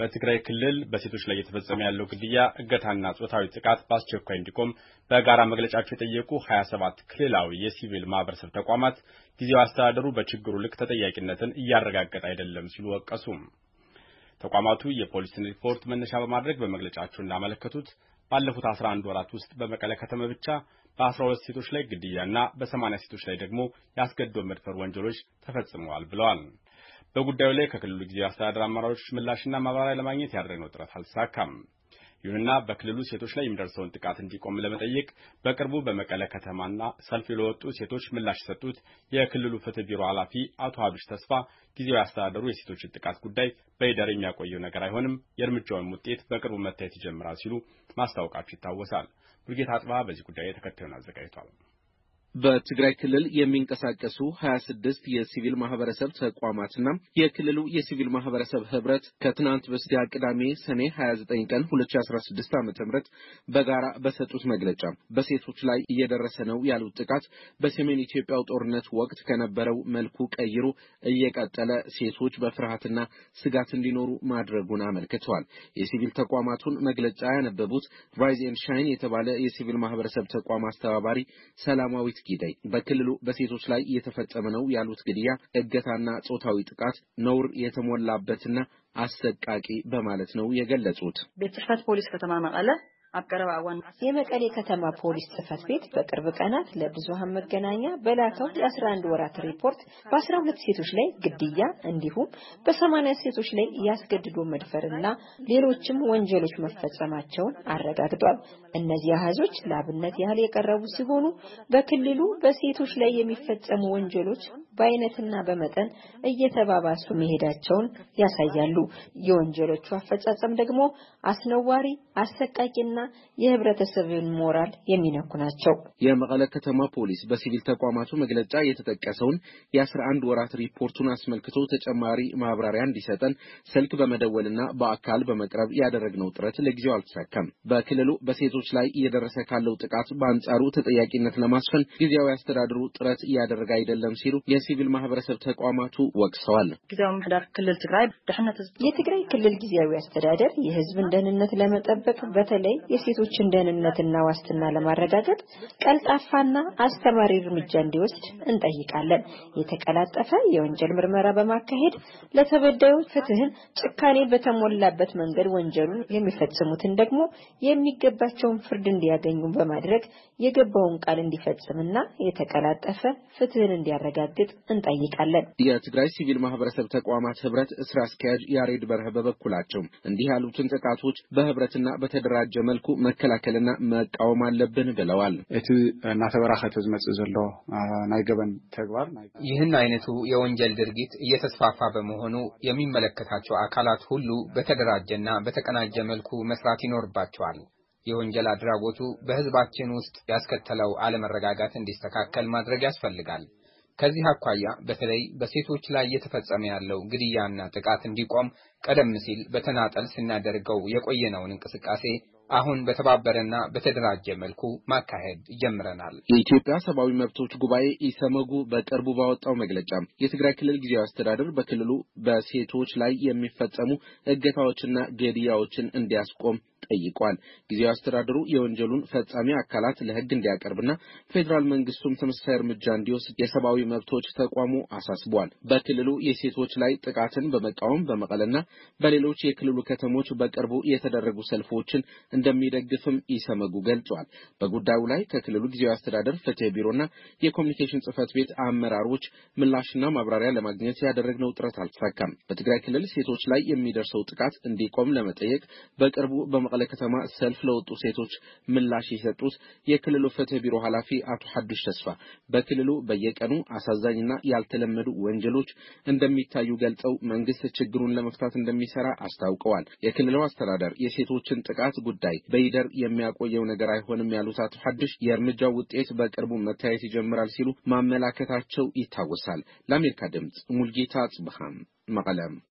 በትግራይ ክልል በሴቶች ላይ እየተፈጸመ ያለው ግድያ፣ እገታና ጾታዊ ጥቃት በአስቸኳይ እንዲቆም በጋራ መግለጫቸው የጠየቁ 27 ክልላዊ የሲቪል ማህበረሰብ ተቋማት ጊዜያዊ አስተዳደሩ በችግሩ ልክ ተጠያቂነትን እያረጋገጠ አይደለም ሲሉ ወቀሱ። ተቋማቱ የፖሊስን ሪፖርት መነሻ በማድረግ በመግለጫቸው እንዳመለከቱት ባለፉት 11 ወራት ውስጥ በመቀለ ከተማ ብቻ በ12 ሴቶች ላይ ግድያና በ80 ሴቶች ላይ ደግሞ ያስገድዶ መድፈር ወንጀሎች ተፈጽመዋል ብለዋል። በጉዳዩ ላይ ከክልሉ ጊዜያዊ አስተዳደር አመራሮች ምላሽና ማብራሪያ ለማግኘት ያደረግነው ጥረት አልተሳካም። ይሁንና በክልሉ ሴቶች ላይ የሚደርሰውን ጥቃት እንዲቆም ለመጠየቅ በቅርቡ በመቀለ ከተማና ሰልፍ ለወጡ ሴቶች ምላሽ የሰጡት የክልሉ ፍትህ ቢሮ ኃላፊ አቶ ሀዱሽ ተስፋ ጊዜያዊ አስተዳደሩ የሴቶችን ጥቃት ጉዳይ በይደር የሚያቆየው ነገር አይሆንም፣ የእርምጃውን ውጤት በቅርቡ መታየት ይጀምራል ሲሉ ማስታወቃቸው ይታወሳል። ሙልጌታ አጽባ በዚህ ጉዳይ ተከታዩን አዘጋጅቷል። በትግራይ ክልል የሚንቀሳቀሱ 26 የሲቪል ማህበረሰብ ተቋማትና የክልሉ የሲቪል ማህበረሰብ ህብረት ከትናንት በስቲያ ቅዳሜ ሰኔ 29 ቀን 2016 ዓ.ም በጋራ በሰጡት መግለጫ በሴቶች ላይ እየደረሰ ነው ያሉት ጥቃት በሰሜን ኢትዮጵያው ጦርነት ወቅት ከነበረው መልኩ ቀይሮ እየቀጠለ ሴቶች በፍርሃትና ስጋት እንዲኖሩ ማድረጉን አመልክተዋል። የሲቪል ተቋማቱን መግለጫ ያነበቡት ራይዝ ኤንድ ሻይን የተባለ የሲቪል ማህበረሰብ ተቋም አስተባባሪ ሰላማዊት ጊዳይ በክልሉ በሴቶች ላይ እየተፈጸመ ነው ያሉት ግድያ፣ እገታና ጾታዊ ጥቃት ነውር የተሞላበትና አሰቃቂ በማለት ነው የገለጹት። ቤተሰብ ፖሊስ ከተማ መቀለ የመቀሌ ከተማ ፖሊስ ጽፈት ቤት በቅርብ ቀናት ለብዙሃን መገናኛ በላከው የ11 ወራት ሪፖርት በ12 ሴቶች ላይ ግድያ እንዲሁም በ80 ሴቶች ላይ ያስገድዶ መድፈርና ሌሎችም ወንጀሎች መፈጸማቸውን አረጋግጧል። እነዚህ አሃዞች ለአብነት ያህል የቀረቡ ሲሆኑ በክልሉ በሴቶች ላይ የሚፈጸሙ ወንጀሎች በአይነትና በመጠን እየተባባሱ መሄዳቸውን ያሳያሉ። የወንጀሎቹ አፈጻጸም ደግሞ አስነዋሪ፣ አሰቃቂና የህብረተሰብን ሞራል የሚነኩ ናቸው። የመቀለ ከተማ ፖሊስ በሲቪል ተቋማቱ መግለጫ የተጠቀሰውን የ11 ወራት ሪፖርቱን አስመልክቶ ተጨማሪ ማብራሪያ እንዲሰጠን ስልክ በመደወልና በአካል በመቅረብ ያደረግነው ጥረት ለጊዜው አልተሳካም። በክልሉ በሴቶች ላይ እየደረሰ ካለው ጥቃት በአንጻሩ ተጠያቂነት ለማስፈን ጊዜያዊ አስተዳደሩ ጥረት እያደረገ አይደለም ሲሉ የሲቪል ማህበረሰብ ተቋማቱ ወቅሰዋል። ጊዜያዊ ማህደር ክልል ትግራይ የትግራይ ክልል ጊዜያዊ አስተዳደር የህዝብን ደህንነት ለመጠበቅ በተለይ የሴቶችን ደህንነትና ዋስትና ለማረጋገጥ ቀልጣፋና አስተማሪ እርምጃ እንዲወስድ እንጠይቃለን። የተቀላጠፈ የወንጀል ምርመራ በማካሄድ ለተበዳዮች ፍትህን ጭካኔ በተሞላበት መንገድ ወንጀሉን የሚፈጽሙትን ደግሞ የሚገባቸውን ፍርድ እንዲያገኙ በማድረግ የገባውን ቃል እንዲፈጽምና የተቀላጠፈ ፍትህን እንዲያረጋግጥ እንጠይቃለን። የትግራይ ሲቪል ማህበረሰብ ተቋማት ህብረት ስራ አስኪያጅ ያሬድ በርሀ በበኩላቸው እንዲህ ያሉትን ጥቃቶች በህብረትና በተደራጀ መልኩ መከላከልና መቃወም አለብን ብለዋል። እቲ እናተበራኸተ ዝመጽእ ዘሎ ናይ ገበን ተግባር ይህን አይነቱ የወንጀል ድርጊት እየተስፋፋ በመሆኑ የሚመለከታቸው አካላት ሁሉ በተደራጀና በተቀናጀ መልኩ መስራት ይኖርባቸዋል። የወንጀል አድራጎቱ በህዝባችን ውስጥ ያስከተለው አለመረጋጋት እንዲስተካከል ማድረግ ያስፈልጋል። ከዚህ አኳያ በተለይ በሴቶች ላይ እየተፈጸመ ያለው ግድያና ጥቃት እንዲቆም ቀደም ሲል በተናጠል ስናደርገው የቆየነውን እንቅስቃሴ አሁን በተባበረና በተደራጀ መልኩ ማካሄድ ጀምረናል። የኢትዮጵያ ሰብአዊ መብቶች ጉባኤ ኢሰመጉ በቅርቡ ባወጣው መግለጫ የትግራይ ክልል ጊዜያዊ አስተዳደር በክልሉ በሴቶች ላይ የሚፈጸሙ እገታዎችና ግድያዎችን እንዲያስቆም ጠይቋል። ጊዜያዊ አስተዳደሩ የወንጀሉን ፈጻሚ አካላት ለህግ እንዲያቀርብና ፌደራል መንግስቱም ተመሳሳይ እርምጃ እንዲወስድ የሰብአዊ መብቶች ተቋሙ አሳስቧል። በክልሉ የሴቶች ላይ ጥቃትን በመቃወም በመቀለና በሌሎች የክልሉ ከተሞች በቅርቡ የተደረጉ ሰልፎችን እንደሚደግፍም ኢሰመጉ ገልጿል። በጉዳዩ ላይ ከክልሉ ጊዜያዊ አስተዳደር ፍትህ ቢሮና የኮሙኒኬሽን ጽህፈት ቤት አመራሮች ምላሽና ማብራሪያ ለማግኘት ያደረግነው ጥረት አልተሳካም። በትግራይ ክልል ሴቶች ላይ የሚደርሰው ጥቃት እንዲቆም ለመጠየቅ በቅርቡ በመቀለ ከተማ ሰልፍ ለወጡ ሴቶች ምላሽ የሰጡት የክልሉ ፍትህ ቢሮ ኃላፊ አቶ ሀዱሽ ተስፋ በክልሉ በየቀኑ አሳዛኝና ያልተለመዱ ወንጀሎች እንደሚታዩ ገልጸው መንግስት ችግሩን ለመፍታት እንደሚሰራ አስታውቀዋል። የክልሉ አስተዳደር የሴቶችን ጥቃት ጉዳይ በይደር የሚያቆየው ነገር አይሆንም ያሉት አቶ ሀዱሽ የእርምጃው ውጤት በቅርቡ መታየት ይጀምራል ሲሉ ማመላከታቸው ይታወሳል። ለአሜሪካ ድምጽ ሙልጌታ ጽብሃም መቀለም